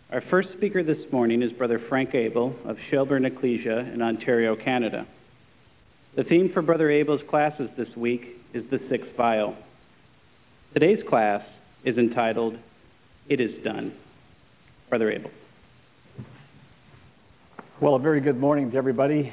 Our first speaker this morning is Brother Frank Abel of Shelburne Ecclesia in Ontario, Canada. The theme for Brother Abel's classes this week is the sixth vial. Today's class is entitled, It Is Done. Brother Abel. Well, a very good morning to everybody.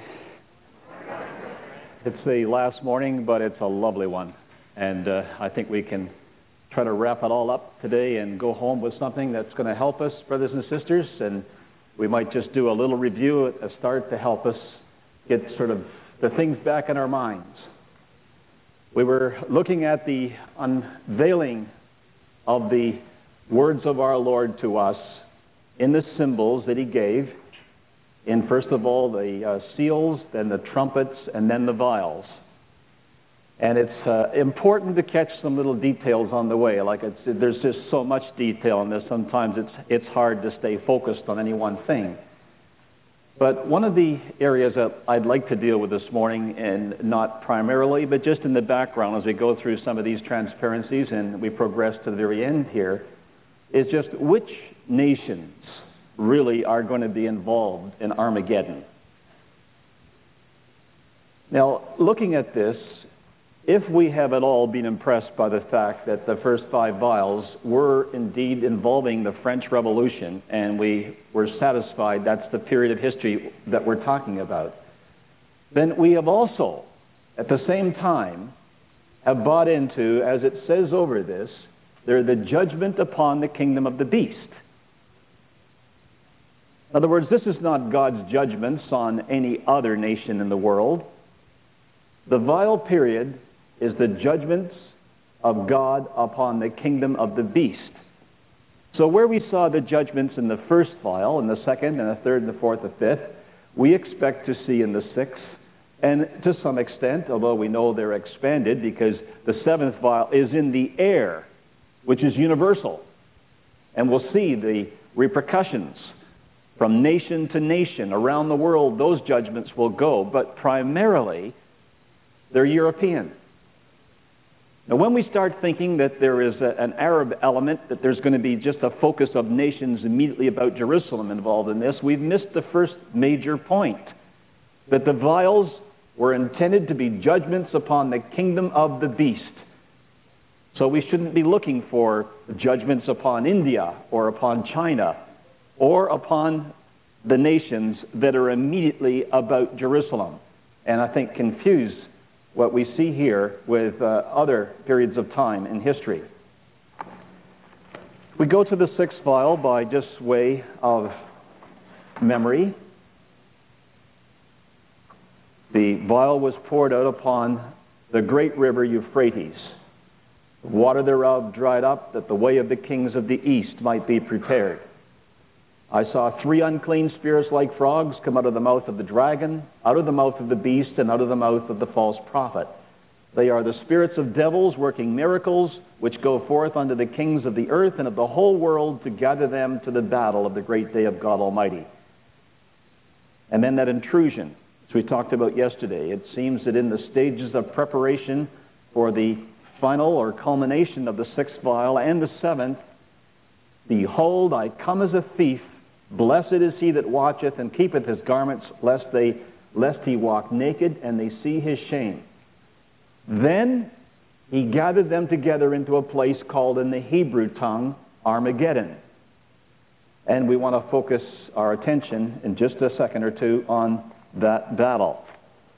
It's the last morning, but it's a lovely one. And I think we can try to wrap it all up today and go home with something that's going to help us, brothers and sisters. And we might just do a little review at the start to help us get sort of the things back in our minds. We were looking at the unveiling of the words of our Lord to us in the symbols that he gave, in first of all the seals, then the trumpets, and then the vials. And it's important to catch some little details on the way. There's just so much detail in this. Sometimes it's hard to stay focused on any one thing. But one of the areas that I'd like to deal with this morning, and not primarily, but just in the background as we go through some of these transparencies and we progress to the very end here, is just which nations really are going to be involved in Armageddon. Now, looking at this, if we have at all been impressed by the fact that the first 5 vials were indeed involving the French Revolution, and we were satisfied that's the period of history that we're talking about, then we have also, at the same time, have bought into, as it says over this, they're the judgment upon the kingdom of the beast. In other words, this is not God's judgments on any other nation in the world. The vial period is the judgments of God upon the kingdom of the beast. So where we saw the judgments in the first vial, and the second, and the third, and the fourth, and fifth, we expect to see in the sixth, and to some extent, although we know they're expanded, because the seventh vial is in the air, which is universal. And we'll see the repercussions from nation to nation around the world. Those judgments will go, but primarily they're European. Now, when we start thinking that there is an Arab element, that there's going to be just a focus of nations immediately about Jerusalem involved in this, we've missed the first major point, that the vials were intended to be judgments upon the kingdom of the beast. So we shouldn't be looking for judgments upon India or upon China or upon the nations that are immediately about Jerusalem, and I think confuse what we see here with other periods of time in history. We go to the sixth vial by just way of memory. The vial was poured out upon the great river Euphrates. The water thereof dried up, that the way of the kings of the east might be prepared. I saw 3 unclean spirits like frogs come out of the mouth of the dragon, out of the mouth of the beast, and out of the mouth of the false prophet. They are the spirits of devils working miracles, which go forth unto the kings of the earth and of the whole world to gather them to the battle of the great day of God Almighty. And then that intrusion, as we talked about yesterday, it seems that in the stages of preparation for the final or culmination of the sixth vial and the seventh, behold, I come as a thief. Blessed is he that watcheth and keepeth his garments, lest he walk naked and they see his shame. Then he gathered them together into a place called in the Hebrew tongue Armageddon. And we want to focus our attention in just a second or two on that battle.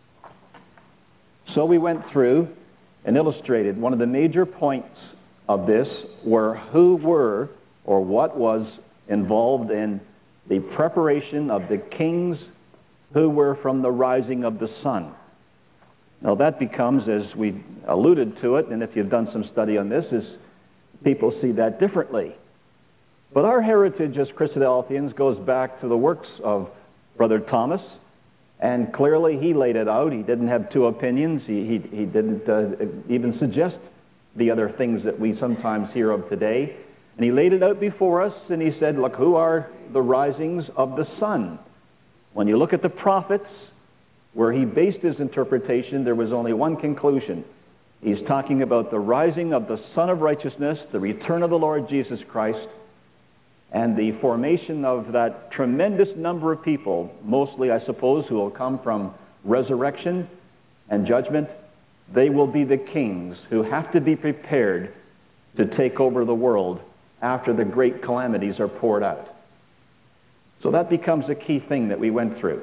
So we went through and illustrated one of the major points of this were who were or what was involved in the preparation of the kings who were from the rising of the sun. Now that becomes, as we alluded to it, and if you've done some study on this, is people see that differently. But our heritage as Christadelphians goes back to the works of Brother Thomas, and clearly he laid it out. He didn't have 2 opinions. He didn't even suggest the other things that we sometimes hear of today. And he laid it out before us, and he said, look, who are the risings of the sun? When you look at the prophets, where he based his interpretation, there was only one conclusion. He's talking about the rising of the Son of Righteousness, the return of the Lord Jesus Christ, and the formation of that tremendous number of people, mostly, I suppose, who will come from resurrection and judgment. They will be the kings who have to be prepared to take over the world after the great calamities are poured out. So that becomes a key thing that we went through.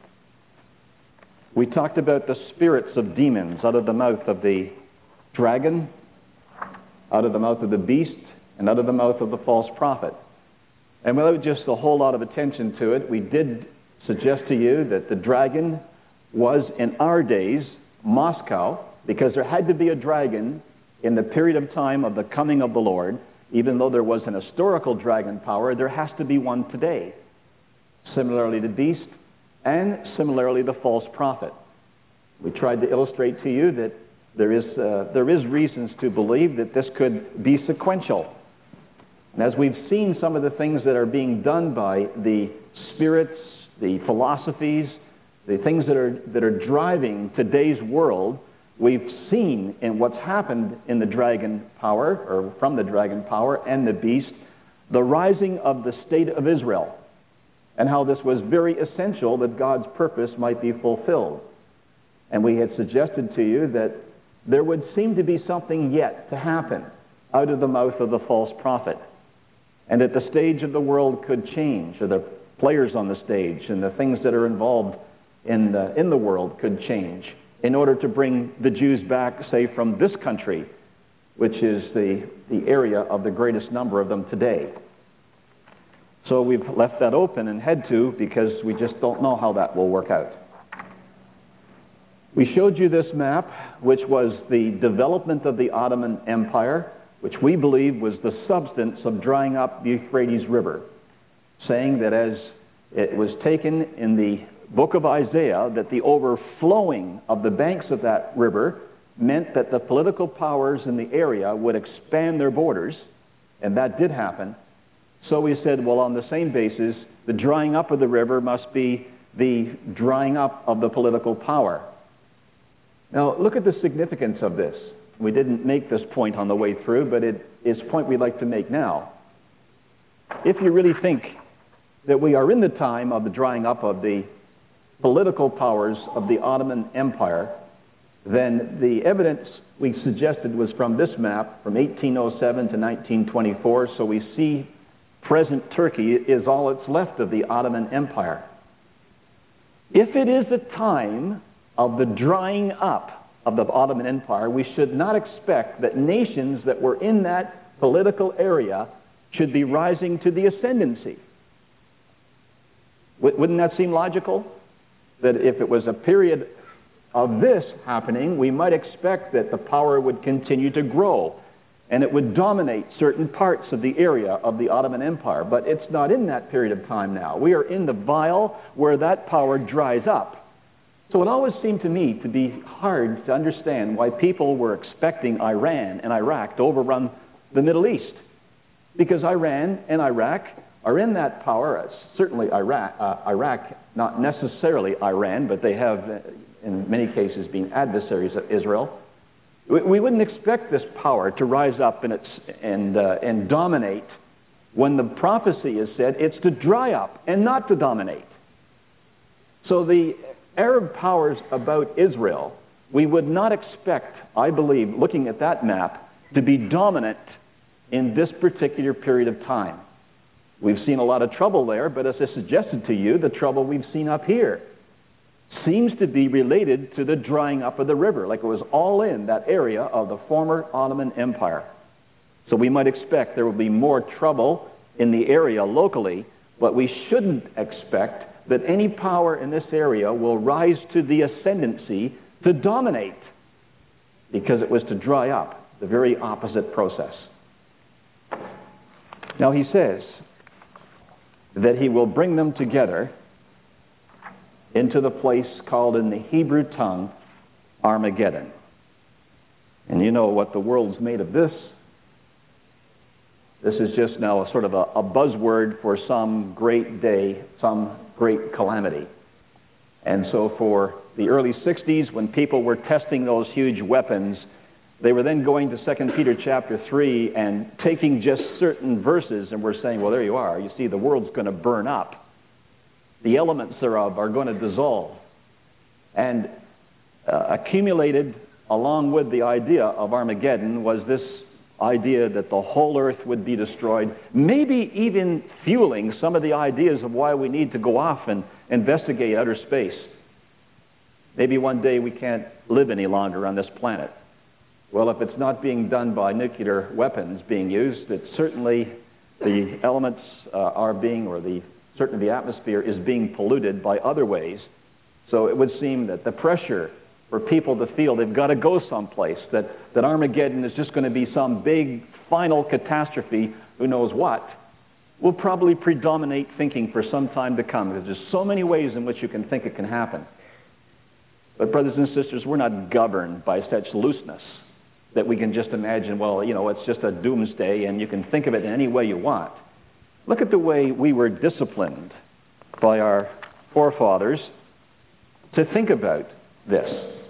We talked about the spirits of demons out of the mouth of the dragon, out of the mouth of the beast, and out of the mouth of the false prophet. And without just a whole lot of attention to it, we did suggest to you that the dragon was, in our days, Moscow, because there had to be a dragon in the period of time of the coming of the Lord. Even though there was an historical dragon power, there has to be one today. Similarly, the beast, and similarly, the false prophet. We tried to illustrate to you that there is reasons to believe that this could be sequential. And as we've seen some of the things that are being done by the spirits, the philosophies, the things that are driving today's world, we've seen in what's happened in the dragon power, or from the dragon power and the beast, the rising of the state of Israel, and how this was very essential that God's purpose might be fulfilled. And we had suggested to you that there would seem to be something yet to happen out of the mouth of the false prophet, and that the stage of the world could change, or the players on the stage and the things that are involved in the world could change in order to bring the Jews back, say, from this country, which is the area of the greatest number of them today. So we've left that open and had to, because we just don't know how that will work out. We showed you this map, which was the development of the Ottoman Empire, which we believe was the substance of drying up the Euphrates River, saying that as it was taken in the book of Isaiah, that the overflowing of the banks of that river meant that the political powers in the area would expand their borders, and that did happen. So we said, well, on the same basis, the drying up of the river must be the drying up of the political power. Now, look at the significance of this. We didn't make this point on the way through, but it is a point we'd like to make now. If you really think that we are in the time of the drying up of the political powers of the Ottoman Empire, then the evidence we suggested was from this map from 1807 to 1924. So we see present Turkey is all that's left of the Ottoman Empire. If it is the time of the drying up of the Ottoman Empire, we should not expect that nations that were in that political area should be rising to the ascendancy. Wouldn't that seem logical? That if it was a period of this happening, we might expect that the power would continue to grow and it would dominate certain parts of the area of the Ottoman Empire. But it's not in that period of time now. We are in the vial where that power dries up. So it always seemed to me to be hard to understand why people were expecting Iran and Iraq to overrun the Middle East. Because Iran and Iraq are in that power, certainly Iraq, not necessarily Iran, but they have, in many cases, been adversaries of Israel. We wouldn't expect this power to rise up and dominate when the prophecy is said it's to dry up and not to dominate. So the Arab powers about Israel, we would not expect, I believe, looking at that map, to be dominant in this particular period of time. We've seen a lot of trouble there, but as I suggested to you, the trouble we've seen up here seems to be related to the drying up of the river, like it was all in that area of the former Ottoman Empire. So we might expect there will be more trouble in the area locally, but we shouldn't expect that any power in this area will rise to the ascendancy to dominate, because it was to dry up, the very opposite process. Now he says that he will bring them together into the place called in the Hebrew tongue Armageddon. And you know what the world's made of this. This is just now a sort of a buzzword for some great day, some great calamity. And so for the early 60s, when people were testing those huge weapons, They were then going to 2 Peter chapter 3 and taking just certain verses and were saying, well, there you are. You see, the world's going to burn up. The elements thereof are going to dissolve. And accumulated along with the idea of Armageddon was this idea that the whole earth would be destroyed, maybe even fueling some of the ideas of why we need to go off and investigate outer space. Maybe one day we can't live any longer on this planet. Well, if it's not being done by nuclear weapons being used, it certainly the elements are being, or certainly the atmosphere is being polluted by other ways. So it would seem that the pressure for people to feel they've got to go someplace, that Armageddon is just going to be some big final catastrophe, who knows what, will probably predominate thinking for some time to come. Because there's so many ways in which you can think it can happen. But brothers and sisters, we're not governed by such looseness that we can just imagine, well, you know, it's just a doomsday and you can think of it in any way you want. Look at the way we were disciplined by our forefathers to think about this.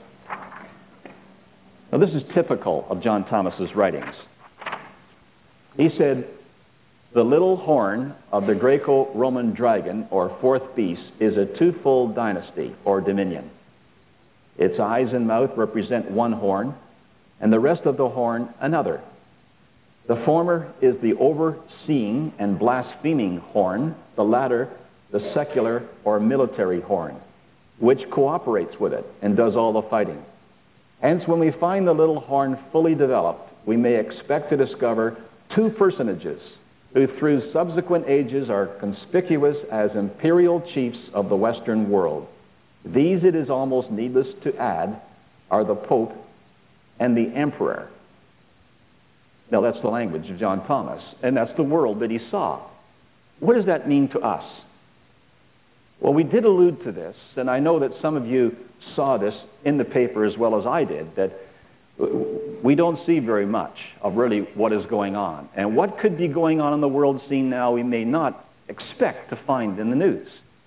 Now, this is typical of John Thomas's writings. He said, the little horn of the Greco-Roman dragon, or fourth beast, is a twofold dynasty, or dominion. Its eyes and mouth represent one horn, and the rest of the horn another. The former is the overseeing and blaspheming horn, the latter the secular or military horn, which cooperates with it and does all the fighting. Hence, when we find the little horn fully developed, we may expect to discover two personages who through subsequent ages are conspicuous as imperial chiefs of the Western world. These, it is almost needless to add, are the Pope and the Emperor. Now, that's the language of John Thomas, and that's the world that he saw. What does that mean to us? Well, we did allude to this, and I know that some of you saw this in the paper as well as I did, that we don't see very much of really what is going on. And what could be going on in the world scene now we may not expect to find in the news.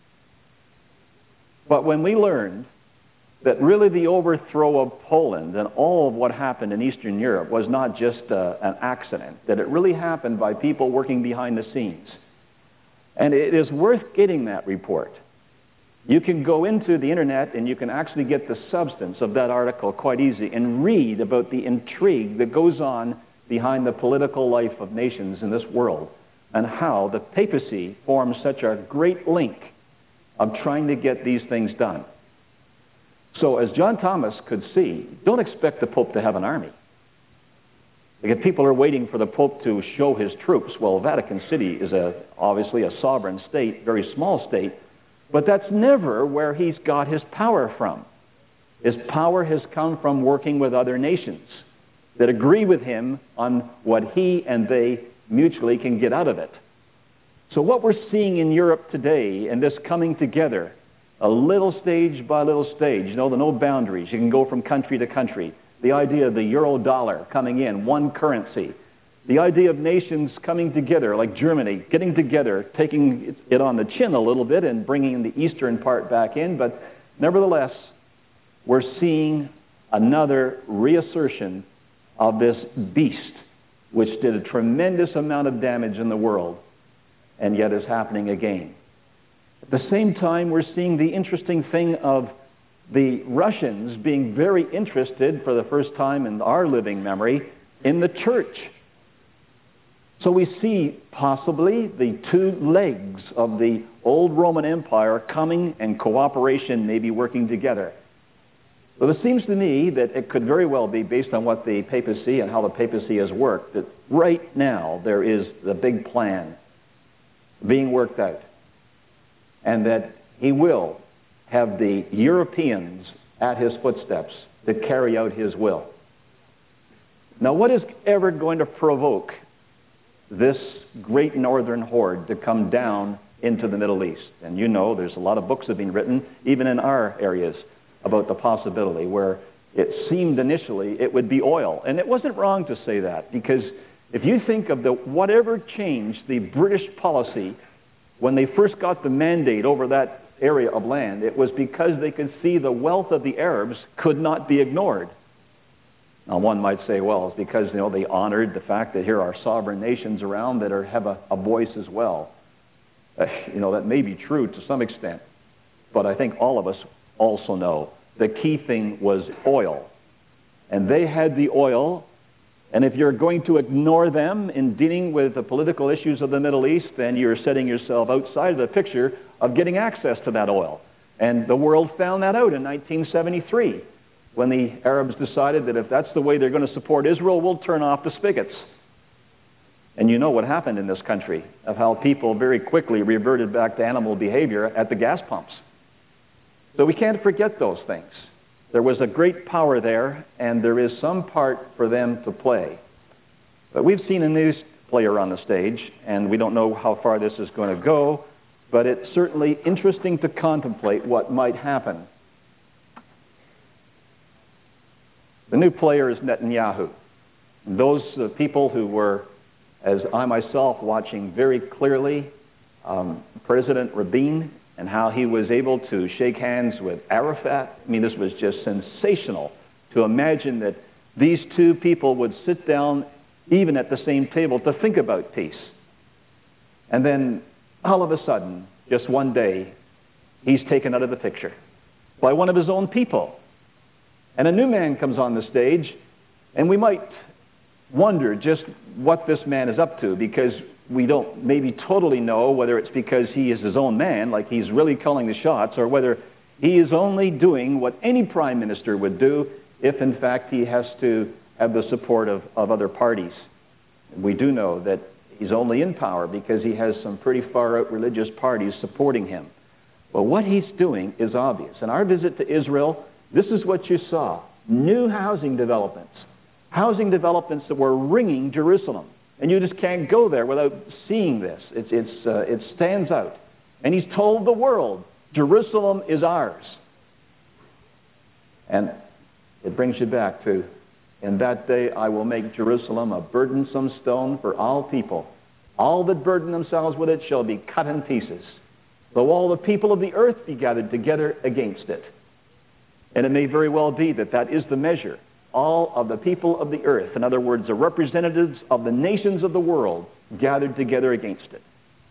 But when we learned that really the overthrow of Poland and all of what happened in Eastern Europe was not just an accident, that it really happened by people working behind the scenes. And it is worth getting that report. You can go into the internet and you can actually get the substance of that article quite easy and read about the intrigue that goes on behind the political life of nations in this world and how the papacy forms such a great link of trying to get these things done. So as John Thomas could see, don't expect the Pope to have an army. Because people are waiting for the Pope to show his troops. Well, Vatican City is obviously a sovereign state, very small state, but that's never where he's got his power from. His power has come from working with other nations that agree with him on what he and they mutually can get out of it. So what we're seeing in Europe today, and this coming together, a little stage by little stage, you know, the no boundaries, you can go from country to country. The idea of the euro dollar coming in, one currency. The idea of nations coming together, like Germany, getting together, taking it on the chin a little bit and bringing the eastern part back in. But nevertheless, we're seeing another reassertion of this beast, which did a tremendous amount of damage in the world, and yet is happening again. At the same time, we're seeing the interesting thing of the Russians being very interested, for the first time in our living memory, in the church. So we see possibly the two legs of the old Roman Empire coming and cooperation, maybe working together. But it seems to me that it could very well be, based on what the papacy and how the papacy has worked, that right now there is the big plan being worked out. And that he will have the Europeans at his footsteps to carry out his will. Now, what is ever going to provoke this great northern horde to come down into the Middle East? And you know, there's a lot of books that have been written, even in our areas, about the possibility where it seemed initially it would be oil. And it wasn't wrong to say that, because if you think of whatever changed the British policy when they first got the mandate over that area of land, it was because they could see the wealth of the Arabs could not be ignored. Now, one might say, well, it's because, they honored the fact that here are sovereign nations around that have a voice as well. That may be true to some extent. But I think all of us also know the key thing was oil. And they had the oil. And if you're going to ignore them in dealing with the political issues of the Middle East, then you're setting yourself outside of the picture of getting access to that oil. And the world found that out in 1973, when the Arabs decided that if that's the way they're going to support Israel, we'll turn off the spigots. And you know what happened in this country, of how people very quickly reverted back to animal behavior at the gas pumps. So we can't forget those things. There was a great power there, and there is some part for them to play. But we've seen a new player on the stage, and we don't know how far this is going to go, but it's certainly interesting to contemplate what might happen. The new player is Netanyahu. Those people who were, as I myself, watching very clearly President Rabin and how he was able to shake hands with Arafat. I mean, this was just sensational to imagine that these two people would sit down even at the same table to think about peace. And then all of a sudden, just one day, he's taken out of the picture by one of his own people. And a new man comes on the stage, and we might wonder just what this man is up to, because we don't maybe totally know whether it's because he is his own man, like he's really calling the shots, or whether he is only doing what any prime minister would do if, in fact, he has to have the support of other parties. We do know that he's only in power because he has some pretty far-out religious parties supporting him. Well, what he's doing is obvious. In our visit to Israel, this is what you saw. New housing developments. Housing developments that were ringing Jerusalem. And you just can't go there without seeing this. It stands out. And he's told the world, Jerusalem is ours. And it brings you back to, in that day I will make Jerusalem a burdensome stone for all people. All that burden themselves with it shall be cut in pieces, though all the people of the earth be gathered together against it. And it may very well be that that is the measure. All of the people of the earth, in other words, the representatives of the nations of the world, gathered together against it.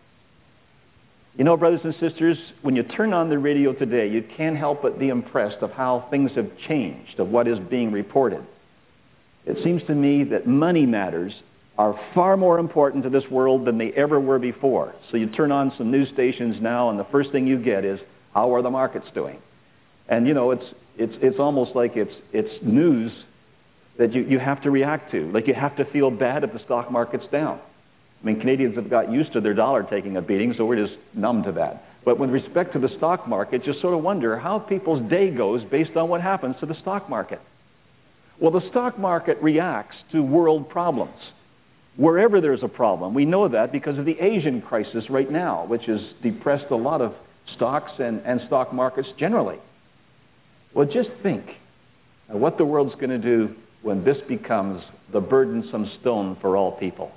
You know, brothers and sisters, when you turn on the radio today, you can't help but be impressed of how things have changed, of what is being reported. It seems to me that money matters are far more important to this world than they ever were before. So you turn on some news stations now, and the first thing you get is, how are the markets doing? And, you know, it's almost like it's news that you have to react to. Like you have to feel bad if the stock market's down. I mean, Canadians have got used to their dollar taking a beating, so we're just numb to that. But with respect to the stock market, you sort of wonder how people's day goes based on what happens to the stock market. Well, the stock market reacts to world problems. Wherever there's a problem, we know that because of the Asian crisis right now, which has depressed a lot of stocks and stock markets generally. Well, just think what the world's going to do when this becomes the burdensome stone for all people.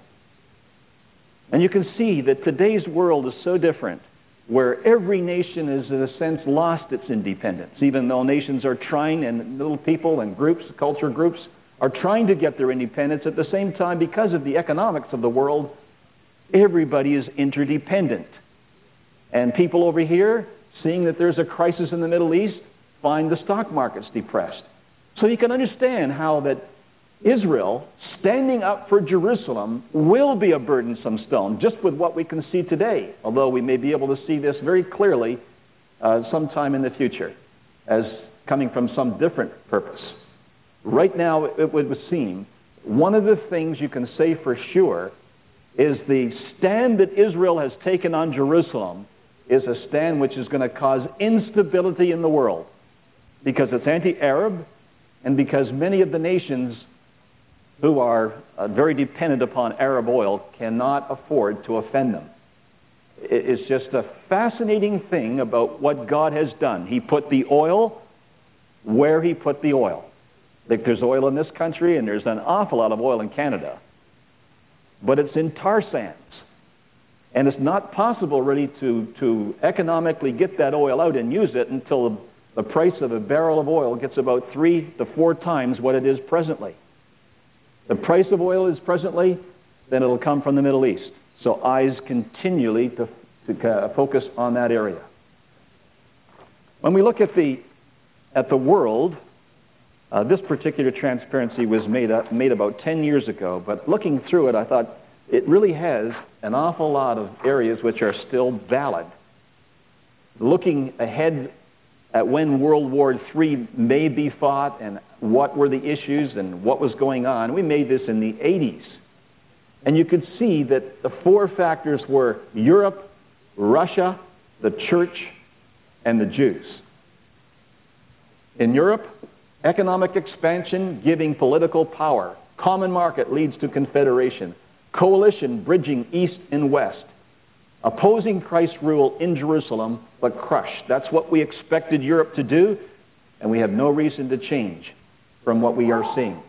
And you can see that today's world is so different, where every nation has, in a sense, lost its independence, even though nations are trying, and little people and groups, culture groups, are trying to get their independence. At the same time, because of the economics of the world, everybody is interdependent. And people over here, seeing that there's a crisis in the Middle East, find the stock markets depressed. So you can understand how that Israel, standing up for Jerusalem, will be a burdensome stone, just with what we can see today, although we may be able to see this very clearly sometime in the future as coming from some different purpose. Right now, it would seem, one of the things you can say for sure is the stand that Israel has taken on Jerusalem is a stand which is going to cause instability in the world, because it's anti-Arab, and because many of the nations who are very dependent upon Arab oil cannot afford to offend them. It's just a fascinating thing about what God has done. He put the oil where He put the oil. Like there's oil in this country, and there's an awful lot of oil in Canada. But it's in tar sands. And it's not possible really to economically get that oil out and use it until the price of a barrel of oil gets about 3 to 4 times what it is presently. the price of oil is presently, then it'll come from the Middle East. So eyes continually to focus on that area. When we look at the world, this particular transparency was made about 10 years ago, but looking through it, I thought it really has an awful lot of areas which are still valid. Looking ahead at when World War III may be fought and what were the issues and what was going on, we made this in the 80s. And you could see that the four factors were Europe, Russia, the church, and the Jews. In Europe, economic expansion giving political power. Common market leads to confederation. Coalition bridging east and west. Opposing Christ's rule in Jerusalem, but crushed. That's what we expected Europe to do, and we have no reason to change from what we are seeing.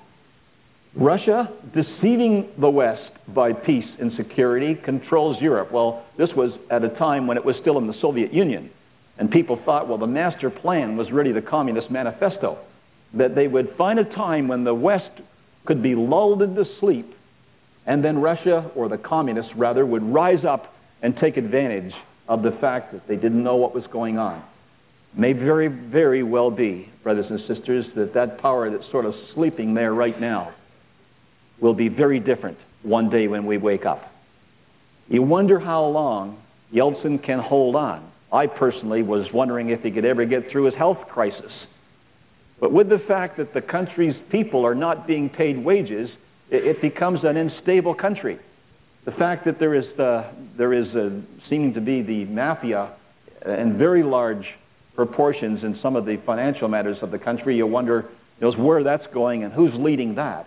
Russia, deceiving the West by peace and security, controls Europe. Well, this was at a time when it was still in the Soviet Union, and people thought, well, the master plan was really the Communist Manifesto, that they would find a time when the West could be lulled into sleep, and then Russia, or the communists rather, would rise up and take advantage of the fact that they didn't know what was going on. May very, very well be, brothers and sisters, that power that's sort of sleeping there right now will be very different one day when we wake up. You wonder how long Yeltsin can hold on. I personally was wondering if he could ever get through his health crisis. But with the fact that the country's people are not being paid wages, it becomes an unstable country. The fact that there is seeming to be the mafia in very large proportions in some of the financial matters of the country, you wonder where that's going and who's leading that.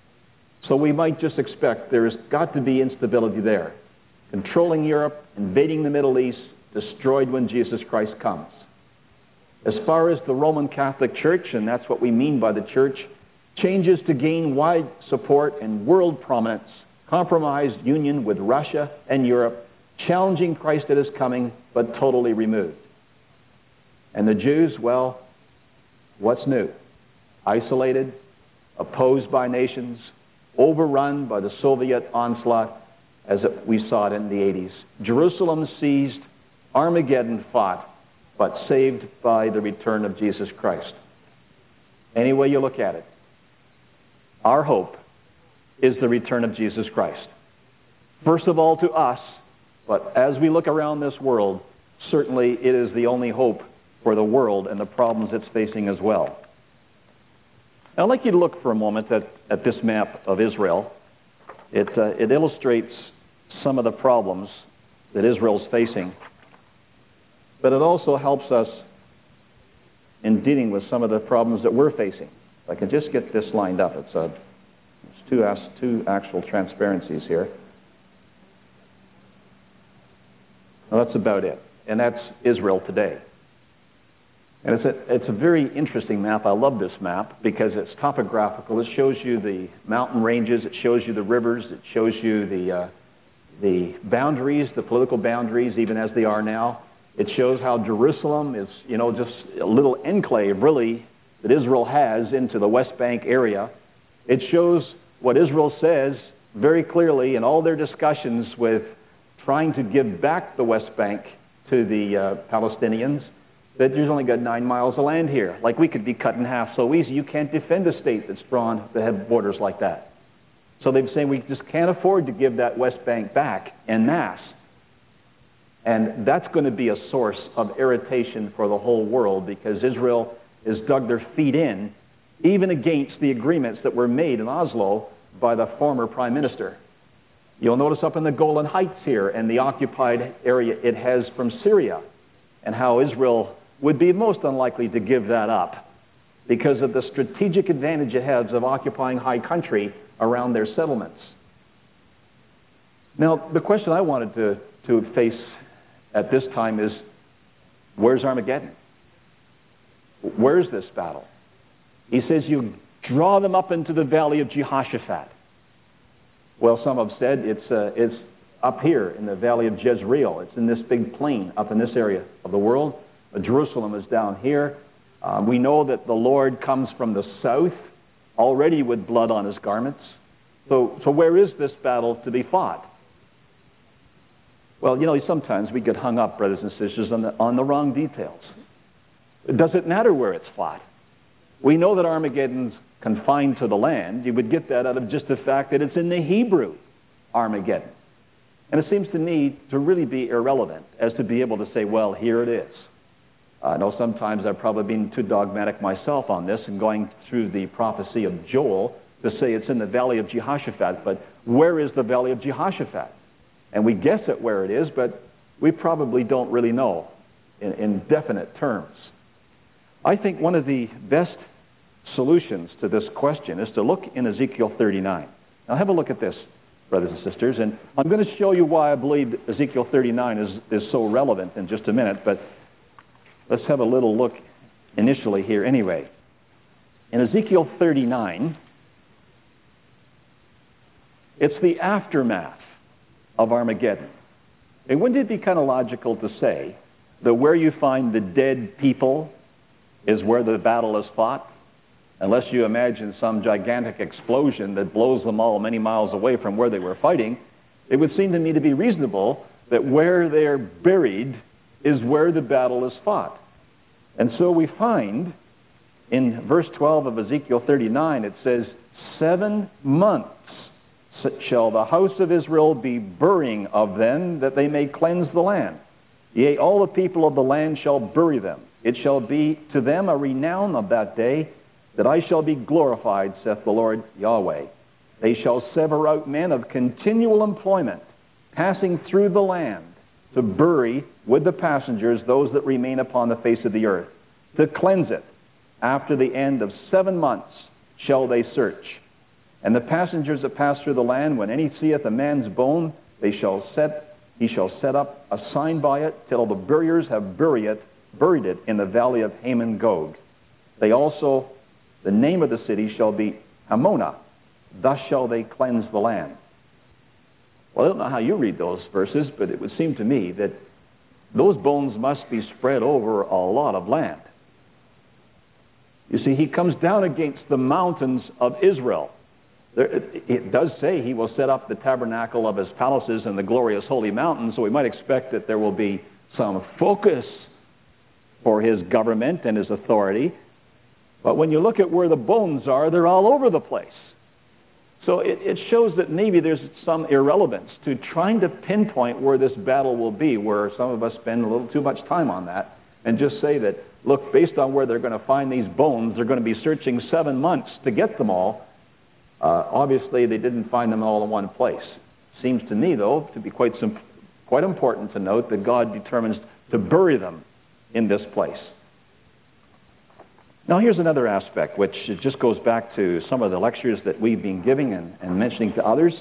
So we might just expect there's got to be instability there. Controlling Europe, invading the Middle East, destroyed when Jesus Christ comes. As far as the Roman Catholic Church, and that's what we mean by the church, changes to gain wide support and world prominence, compromised union with Russia and Europe, challenging Christ at his coming, but totally removed. And the Jews, well, what's new? Isolated, opposed by nations, overrun by the Soviet onslaught as we saw it in the 80s. Jerusalem seized, Armageddon fought, but saved by the return of Jesus Christ. Any way you look at it, our hope is the return of Jesus Christ. First of all to us, but as we look around this world, certainly it is the only hope for the world and the problems it's facing as well. Now, I'd like you to look for a moment at this map of Israel. It illustrates some of the problems that Israel's facing, but it also helps us in dealing with some of the problems that we're facing. If I can just get this lined up, it's two actual transparencies here. Well, that's about it, and that's Israel today. And it's a very interesting map. I love this map because it's topographical. It shows you the mountain ranges. It shows you the rivers. It shows you the boundaries, the political boundaries, even as they are now. It shows how Jerusalem is, just a little enclave, really, that Israel has into the West Bank area. It shows what Israel says very clearly in all their discussions with trying to give back the West Bank to the Palestinians, that there's only got 9 miles of land here. Like we could be cut in half so easy. You can't defend a state that's drawn to have borders like that. So they're saying we just can't afford to give that West Bank back en masse. And that's going to be a source of irritation for the whole world because Israel has dug their feet in, even against the agreements that were made in Oslo by the former prime minister. You'll notice up in the Golan Heights here and the occupied area it has from Syria, and how Israel would be most unlikely to give that up because of the strategic advantage it has of occupying high country around their settlements. Now, the question I wanted to face at this time is, where's Armageddon? Where's this battle? He says, you draw them up into the valley of Jehoshaphat. Well, some have said it's up here in the valley of Jezreel. It's in this big plain up in this area of the world. Jerusalem is down here. We know that the Lord comes from the south, already with blood on his garments. So where is this battle to be fought? Well, sometimes we get hung up, brothers and sisters, on the wrong details. Does it matter where it's fought? We know that Armageddon's confined to the land. You would get that out of just the fact that it's in the Hebrew Armageddon. And it seems to me to really be irrelevant as to be able to say, well, here it is. I know sometimes I've probably been too dogmatic myself on this and going through the prophecy of Joel to say it's in the valley of Jehoshaphat, but where is the valley of Jehoshaphat? And we guess at where it is, but we probably don't really know in definite terms. I think one of the best solutions to this question is to look in Ezekiel 39. Now have a look at this, brothers and sisters, and I'm going to show you why I believe Ezekiel 39 is so relevant in just a minute, but let's have a little look initially here anyway. In Ezekiel 39, it's the aftermath of Armageddon. And wouldn't it be kind of logical to say that where you find the dead people is where the battle is fought? Unless you imagine some gigantic explosion that blows them all many miles away from where they were fighting, it would seem to me to be reasonable that where they're buried is where the battle is fought. And so we find in verse 12 of Ezekiel 39, it says, 7 months shall the house of Israel be burying of them, that they may cleanse the land. Yea, all the people of the land shall bury them. It shall be to them a renown of that day, that I shall be glorified, saith the Lord Yahweh. They shall sever out men of continual employment, passing through the land, to bury with the passengers those that remain upon the face of the earth, to cleanse it. After the end of 7 months shall they search. And the passengers that pass through the land, when any seeth a man's bone, he shall set up a sign by it, till the buriers have buried it in the valley of Haman Gog. The name of the city shall be Hamona. Thus shall they cleanse the land. Well, I don't know how you read those verses, but it would seem to me that those bones must be spread over a lot of land. You see, he comes down against the mountains of Israel. It does say he will set up the tabernacle of his palaces in the glorious holy mountain, so we might expect that there will be some focus for his government and his authority. But when you look at where the bones are, they're all over the place. So it shows that maybe there's some irrelevance to trying to pinpoint where this battle will be, where some of us spend a little too much time on that, and just say that, look, based on where they're going to find these bones, they're going to be searching 7 months to get them all. Obviously, they didn't find them all in one place. Seems to me, though, to be quite important to note that God determines to bury them in this place. Now, here's another aspect, which just goes back to some of the lectures that we've been giving and mentioning to others.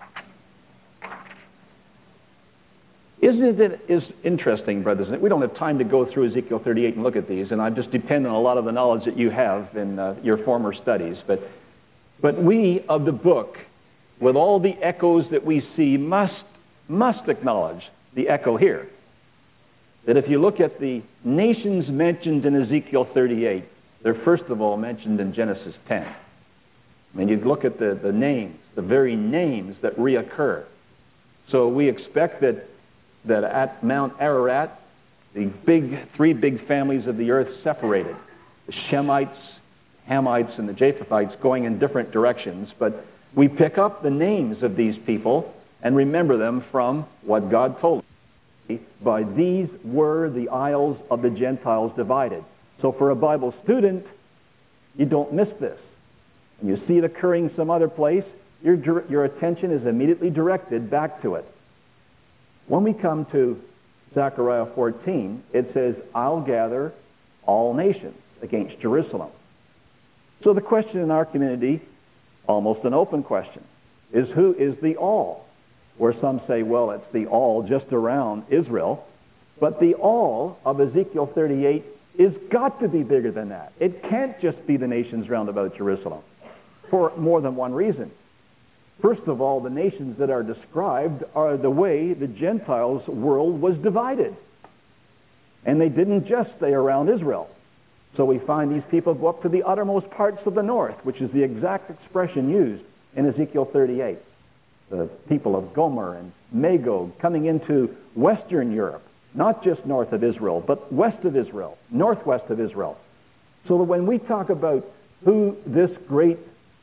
Isn't it interesting, brothers? We don't have time to go through Ezekiel 38 and look at these, and I just depend on a lot of the knowledge that you have in your former studies. But we of the book, with all the echoes that we see, must acknowledge the echo here. That if you look at the nations mentioned in Ezekiel 38, they're first of all mentioned in Genesis 10. I mean, you look at the names, the very names that reoccur. So we expect that at Mount Ararat, the three big families of the earth separated. The Shemites, Hamites, and the Japhethites going in different directions. But we pick up the names of these people and remember them from what God told us. By these were the isles of the Gentiles divided. So for a Bible student, you don't miss this. When you see it occurring some other place, your attention is immediately directed back to it. When we come to Zechariah 14, it says, I'll gather all nations against Jerusalem. So the question in our community, almost an open question, is who is the all? Where some say, well, it's the all just around Israel. But the all of Ezekiel 38 is got to be bigger than that. It can't just be the nations round about Jerusalem for more than one reason. First of all, the nations that are described are the way the Gentiles' world was divided. And they didn't just stay around Israel. So we find these people go up to the uttermost parts of the north, which is the exact expression used in Ezekiel 38. The people of Gomer and Magog coming into Western Europe, not just north of Israel, but west of Israel, northwest of Israel. So that when we talk about who this great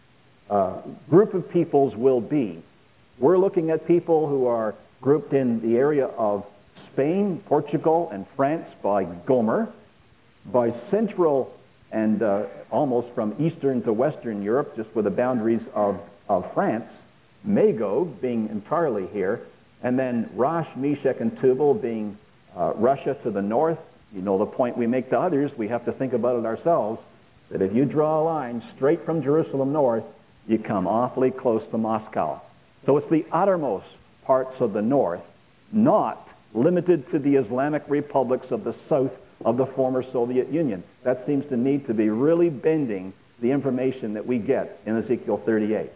group of peoples will be, we're looking at people who are grouped in the area of Spain, Portugal, and France by Gomer, by central and almost from eastern to western Europe, just with the boundaries of France, Magog being entirely here, and then Rosh, Meshech, and Tubal being Russia to the north. You know the point we make to others, we have to think about it ourselves, that if you draw a line straight from Jerusalem north, you come awfully close to Moscow. So it's the uttermost parts of the north, not limited to the Islamic republics of the south of the former Soviet Union. That seems to me to be really bending the information that we get in Ezekiel 38.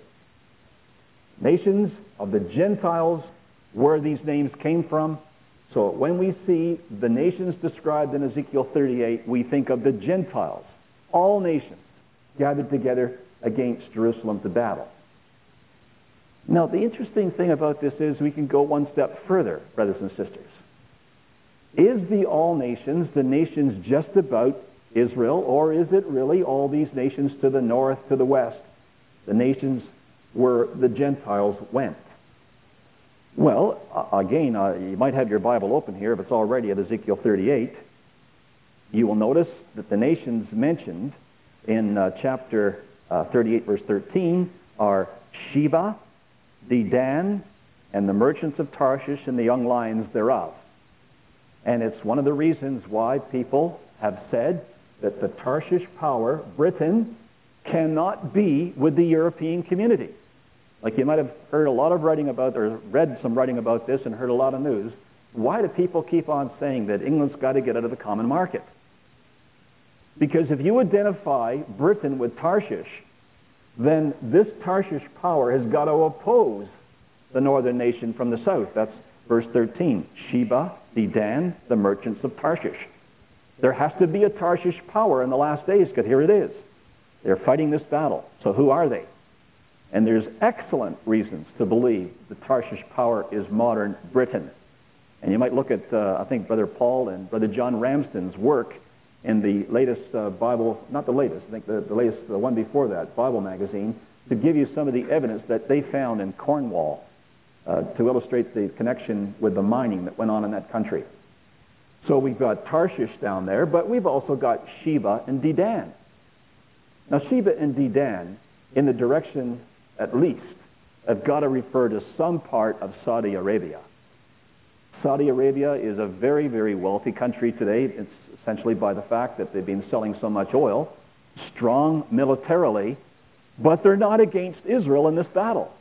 Nations of the Gentiles, where these names came from. So when we see the nations described in Ezekiel 38, we think of the Gentiles, all nations gathered together against Jerusalem to battle. Now, the interesting thing about this is we can go one step further, brothers and sisters. Is the all nations the nations just about Israel, or is it really all these nations to the north, to the west, the nations where the Gentiles went? Well, again, you might have your Bible open here if it's already at Ezekiel 38. You will notice that the nations mentioned in chapter 38, verse 13 are Sheba, Dedan, and the merchants of Tarshish and the young lions thereof. And it's one of the reasons why people have said that the Tarshish power, Britain, cannot be with the European community. Like you might have heard a lot of writing about, or read some writing about this and heard a lot of news. Why do people keep on saying that England's got to get out of the common market? Because if you identify Britain with Tarshish, then this Tarshish power has got to oppose the northern nation from the south. That's verse 13. Sheba, Dedan, the merchants of Tarshish. There has to be a Tarshish power in the last days, because here it is. They're fighting this battle. So who are they? And there's excellent reasons to believe the Tarshish power is modern Britain. And you might look at, I think, Brother Paul and Brother John Ramsden's work in the latest Bible, not the latest, I think the latest, the one before that, Bible magazine, to give you some of the evidence that they found in Cornwall to illustrate the connection with the mining that went on in that country. So we've got Tarshish down there, but we've also got Sheba and Dedan. Now Sheba and Dedan, in the direction at least, have got to refer to some part of Saudi Arabia. Saudi Arabia is a very, very wealthy country today. It's essentially by the fact that they've been selling so much oil, strong militarily, but they're not against Israel in this battle.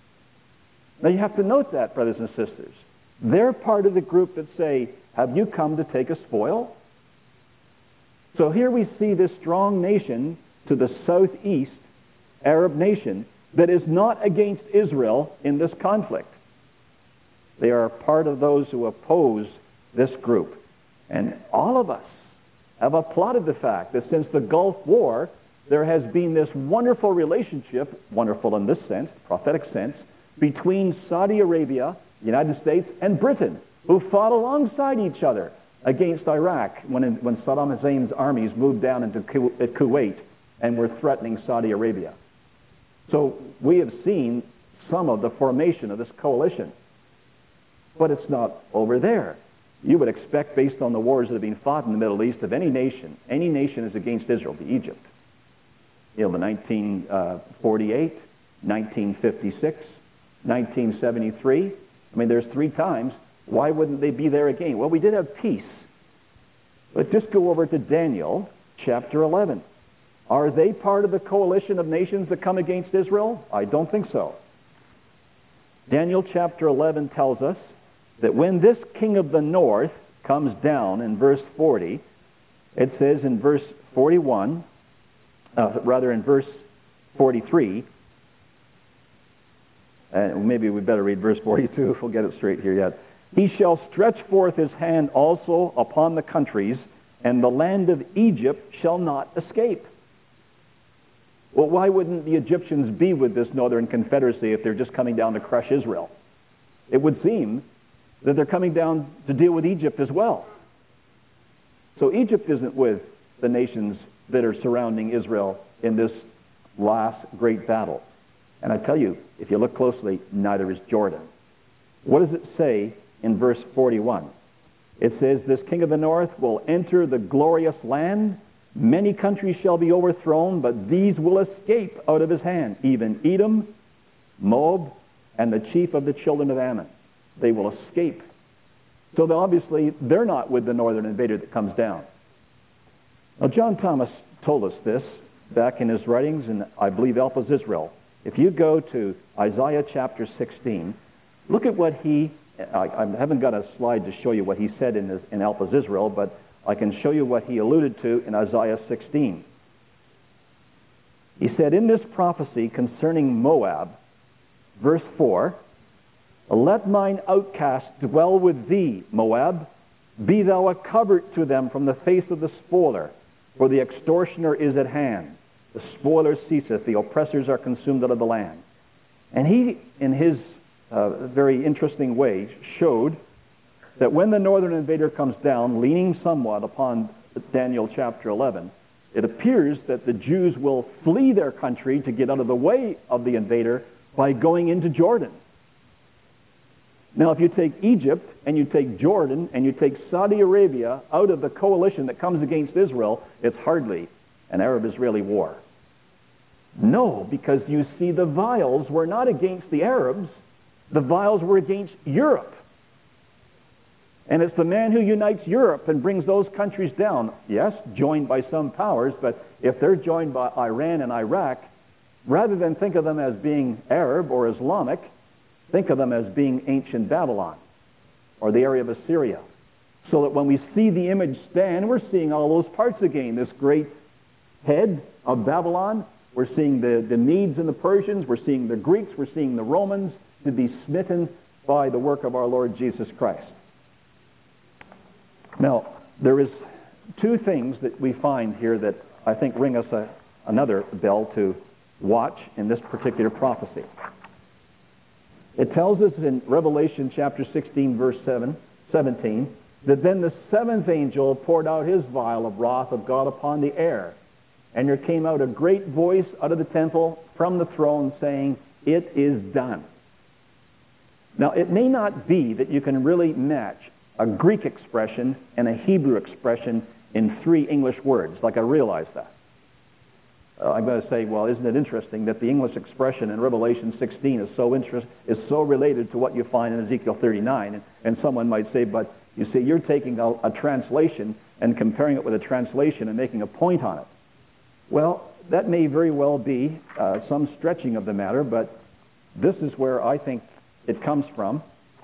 Now you have to note that, brothers and sisters. They're part of the group that say, have you come to take a spoil? So here we see this strong nation to the southeast, Arab nation, that is not against Israel in this conflict. They are part of those who oppose this group. And all of us have applauded the fact that since the Gulf War, there has been this wonderful relationship, wonderful in this sense, prophetic sense, between Saudi Arabia, the United States, and Britain, who fought alongside each other against Iraq when Saddam Hussein's armies moved down into Kuwait and were threatening Saudi Arabia. So we have seen some of the formation of this coalition. But it's not over there. You would expect, based on the wars that have been fought in the Middle East, of any nation is against Israel, be Egypt. You know, the 1948, 1956, 1973. I mean, there's 3 times. Why wouldn't they be there again? Well, we did have peace. But just go over to Daniel chapter 11. Are they part of the coalition of nations that come against Israel? I don't think so. Daniel chapter 11 tells us that when this king of the north comes down in verse 40, it says in verse 41, in verse 43, maybe we better read verse 42 if we'll get it straight here yet. He shall stretch forth his hand also upon the countries, and the land of Egypt shall not escape. Well, why wouldn't the Egyptians be with this northern confederacy if they're just coming down to crush Israel? It would seem that they're coming down to deal with Egypt as well. So Egypt isn't with the nations that are surrounding Israel in this last great battle. And I tell you, if you look closely, neither is Jordan. What does it say in verse 41? It says, this king of the north will enter the glorious land. Many countries shall be overthrown, but these will escape out of his hand. Even Edom, Moab, and the chief of the children of Ammon. They will escape. So obviously, they're not with the northern invader that comes down. Now, John Thomas told us this back in his writings in, I believe, Alpha's Israel. If you go to Isaiah chapter 16, look at what I haven't got a slide to show you what he said in Alpha's Israel, but I can show you what he alluded to in Isaiah 16. He said, in this prophecy concerning Moab, verse 4, let mine outcast dwell with thee, Moab. Be thou a covert to them from the face of the spoiler, for the extortioner is at hand. The spoiler ceaseth, the oppressors are consumed out of the land. And he, in his very interesting way, showed that when the northern invader comes down, leaning somewhat upon Daniel chapter 11, it appears that the Jews will flee their country to get out of the way of the invader by going into Jordan. Now, if you take Egypt and you take Jordan and you take Saudi Arabia out of the coalition that comes against Israel, it's hardly an Arab-Israeli war. No, because you see, the vials were not against the Arabs. The vials were against Europe. And it's the man who unites Europe and brings those countries down. Yes, joined by some powers, but if they're joined by Iran and Iraq, rather than think of them as being Arab or Islamic, think of them as being ancient Babylon or the area of Assyria. So that when we see the image stand, we're seeing all those parts again. This great head of Babylon, we're seeing the Medes and the Persians, we're seeing the Greeks, we're seeing the Romans to be smitten by the work of our Lord Jesus Christ. Now, there is two things that we find here that I think ring us another bell to watch in this particular prophecy. It tells us in Revelation chapter 16, verse 17, that then the seventh angel poured out his vial of wrath of God upon the air. And there came out a great voice out of the temple from the throne saying, it is done. Now, it may not be that you can really match a Greek expression and a Hebrew expression in three English words. Like, I realize that. I'm going to say, well, isn't it interesting that the English expression in Revelation 16 is so related to what you find in Ezekiel 39? And someone might say, but you see, you're taking a translation and comparing it with a translation and making a point on it. Well, that may very well be some stretching of the matter, but this is where I think it comes from.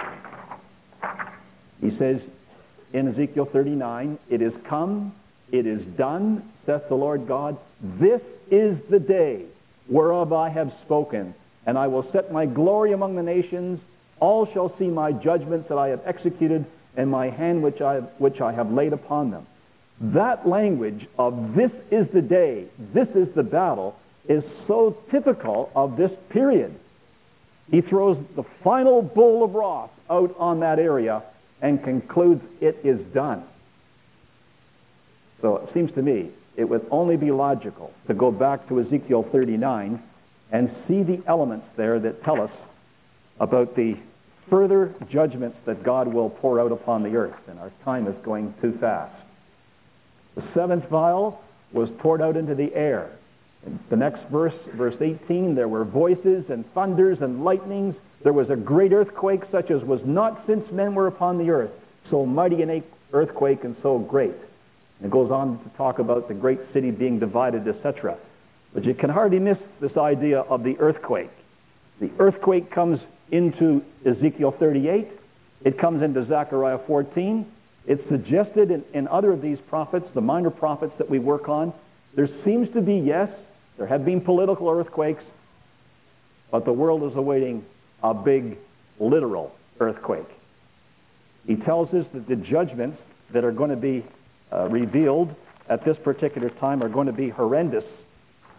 He says in Ezekiel 39, it is come, it is done, saith the Lord God. This is the day whereof I have spoken, and I will set my glory among the nations. All shall see my judgments that I have executed, and my hand which I have laid upon them. That language of this is the day, this is the battle, is so typical of this period. He throws the final bowl of wrath out on that area and concludes it is done. So it seems to me it would only be logical to go back to Ezekiel 39 and see the elements there that tell us about the further judgments that God will pour out upon the earth. And our time is going too fast. The seventh vial was poured out into the air. In the next verse, verse 18, there were voices and thunders and lightnings. There was a great earthquake such as was not since men were upon the earth. So mighty an earthquake and so great. And it goes on to talk about the great city being divided, etc. But you can hardly miss this idea of the earthquake. The earthquake comes into Ezekiel 38. It comes into Zechariah 14. It's suggested in other of these prophets, the minor prophets that we work on. There seems to be, yes, there have been political earthquakes, but the world is awaiting a big literal earthquake. He tells us that the judgments that are going to be revealed at this particular time are going to be horrendous.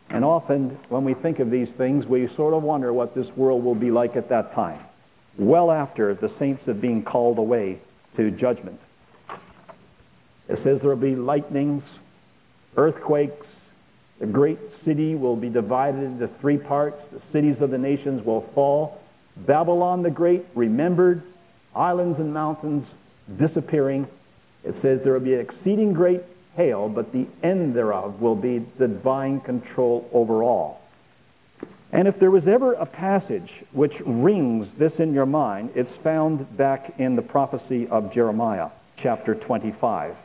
And often, when we think of these things, we sort of wonder what this world will be like at that time, well after the saints have been called away to judgment. It says there will be lightnings, earthquakes, the great city will be divided into 3 parts, the cities of the nations will fall, Babylon the Great remembered, islands and mountains disappearing. It says there will be an exceeding great hail, but the end thereof will be divine control over all. And if there was ever a passage which rings this in your mind, it's found back in the prophecy of Jeremiah, chapter 25.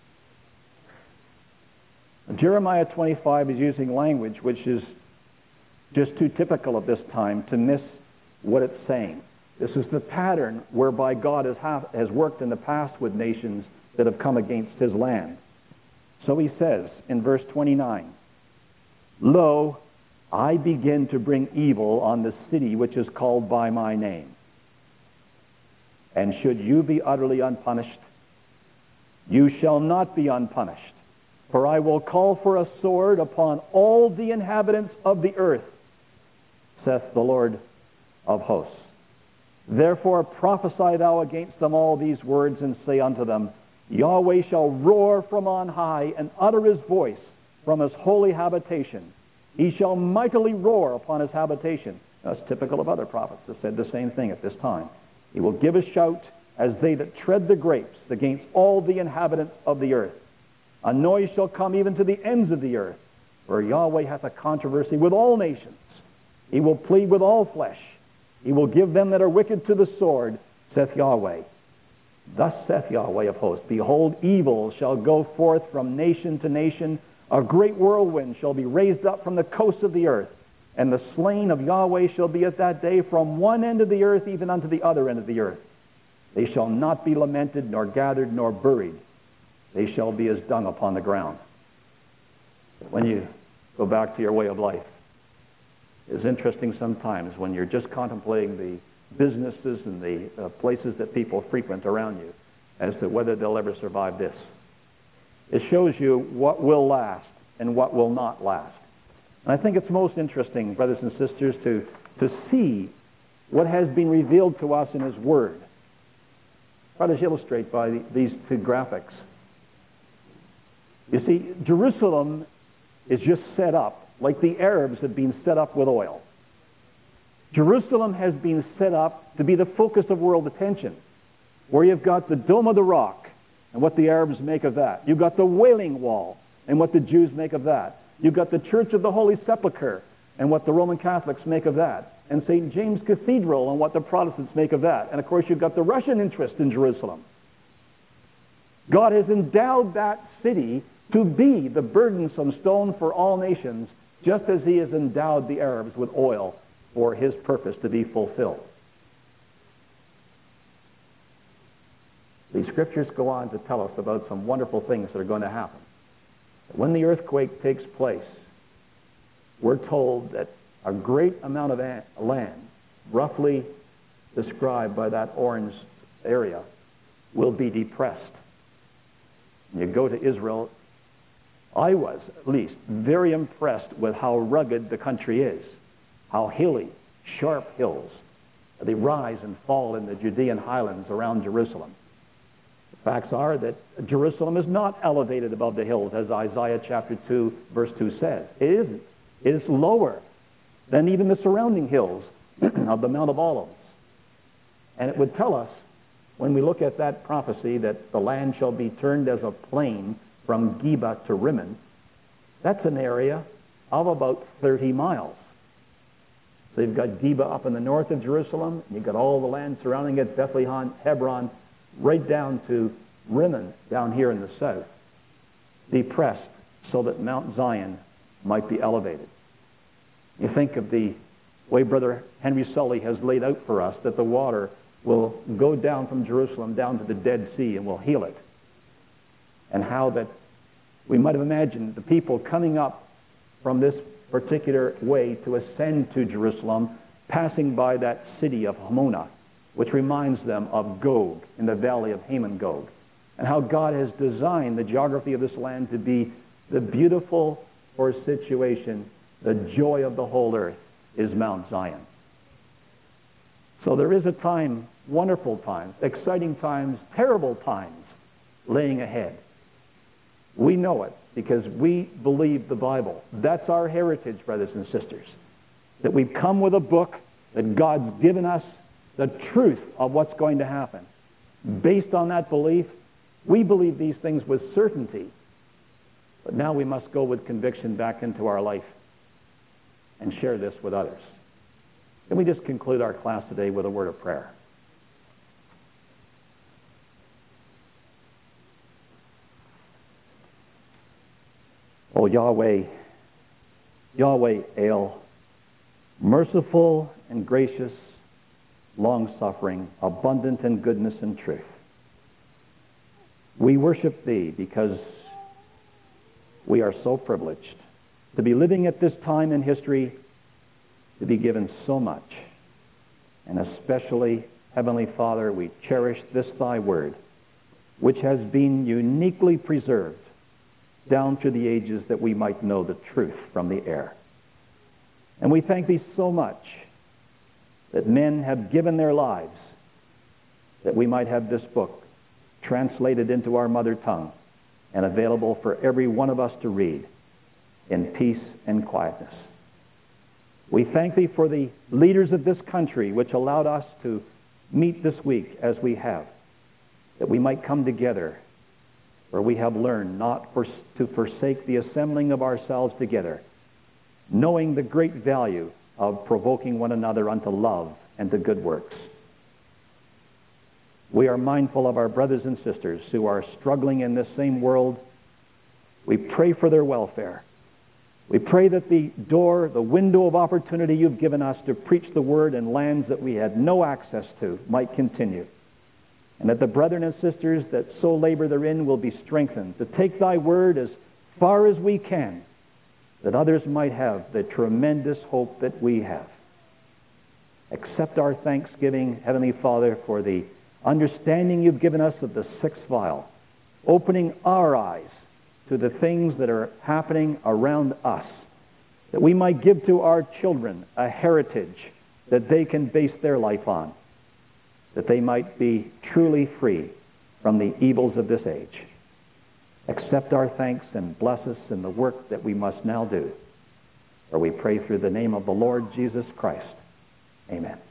Jeremiah 25 is using language which is just too typical of this time to miss what it's saying. This is the pattern whereby God has worked in the past with nations that have come against his land. So he says in verse 29, "Lo, I begin to bring evil on the city which is called by my name. And should you be utterly unpunished, you shall not be unpunished. For I will call for a sword upon all the inhabitants of the earth, saith the Lord of hosts. Therefore prophesy thou against them all these words, and say unto them, Yahweh shall roar from on high, and utter his voice from his holy habitation. He shall mightily roar upon his habitation." That's typical of other prophets that said the same thing at this time. "He will give a shout as they that tread the grapes against all the inhabitants of the earth. A noise shall come even to the ends of the earth, for Yahweh hath a controversy with all nations. He will plead with all flesh. He will give them that are wicked to the sword, saith Yahweh. Thus saith Yahweh of hosts, Behold, evil shall go forth from nation to nation. A great whirlwind shall be raised up from the coasts of the earth. And the slain of Yahweh shall be at that day from one end of the earth even unto the other end of the earth. They shall not be lamented, nor gathered, nor buried. They shall be as dung upon the ground." When you go back to your way of life, it's interesting sometimes when you're just contemplating the businesses and the places that people frequent around you as to whether they'll ever survive this. It shows you what will last and what will not last. And I think it's most interesting, brothers and sisters, to see what has been revealed to us in his Word. Try to illustrate by these 2 graphics. You see, Jerusalem is just set up like the Arabs have been set up with oil. Jerusalem has been set up to be the focus of world attention, where you've got the Dome of the Rock and what the Arabs make of that. You've got the Wailing Wall and what the Jews make of that. You've got the Church of the Holy Sepulchre and what the Roman Catholics make of that. And St. James Cathedral and what the Protestants make of that. And of course you've got the Russian interest in Jerusalem. God has endowed that city to be the burdensome stone for all nations, just as he has endowed the Arabs with oil for his purpose to be fulfilled. These scriptures go on to tell us about some wonderful things that are going to happen. When the earthquake takes place, we're told that a great amount of land, roughly described by that orange area, will be depressed. You go to Israel, I was, at least, very impressed with how rugged the country is, how hilly, sharp hills. They rise and fall in the Judean highlands around Jerusalem. The facts are that Jerusalem is not elevated above the hills, as Isaiah chapter 2, verse 2 says. It isn't. It is lower than even the surrounding hills of the Mount of Olives. And it would tell us, when we look at that prophecy, that the land shall be turned as a plain from Geba to Rimmon. That's an area of about 30 miles. So you've got Geba up in the north of Jerusalem, and you've got all the land surrounding it, Bethlehem, Hebron, right down to Rimmon, down here in the south, depressed so that Mount Zion might be elevated. You think of the way Brother Henry Sully has laid out for us that the water will go down from Jerusalem down to the Dead Sea and will heal it. And how that we might have imagined the people coming up from this particular way to ascend to Jerusalem, passing by that city of Hamonah, which reminds them of Gog in the valley of Haman Gog, and how God has designed the geography of this land to be the beautiful for situation The joy of the whole earth is Mount Zion. So there is a time, wonderful times, exciting times, terrible times laying ahead. We know it because we believe the Bible. That's our heritage, brothers and sisters. That we've come with a book, that God's given us the truth of what's going to happen. Based on that belief, we believe these things with certainty. But now we must go with conviction back into our life and share this with others. Can we just conclude our class today with a word of prayer? Oh, Yahweh, Yahweh El, merciful and gracious, long-suffering, abundant in goodness and truth. We worship Thee because we are so privileged to be living at this time in history, to be given so much. And especially, Heavenly Father, we cherish this Thy Word, which has been uniquely preserved down through the ages that we might know the truth from the air. And we thank Thee so much that men have given their lives that we might have this book translated into our mother tongue and available for every one of us to read in peace and quietness. We thank Thee for the leaders of this country which allowed us to meet this week as we have, that we might come together where we have learned not to forsake the assembling of ourselves together, knowing the great value of provoking one another unto love and to good works. We are mindful of our brothers and sisters who are struggling in this same world. We pray for their welfare. We pray that the door, the window of opportunity You've given us to preach the Word in lands that we had no access to might continue. And that the brethren and sisters that so labor therein will be strengthened to take Thy Word as far as we can, that others might have the tremendous hope that we have. Accept our thanksgiving, Heavenly Father, for the understanding You've given us of the sixth vial, opening our eyes to the things that are happening around us, that we might give to our children a heritage that they can base their life on, that they might be truly free from the evils of this age. Accept our thanks and bless us in the work that we must now do. For we pray through the name of the Lord Jesus Christ. Amen.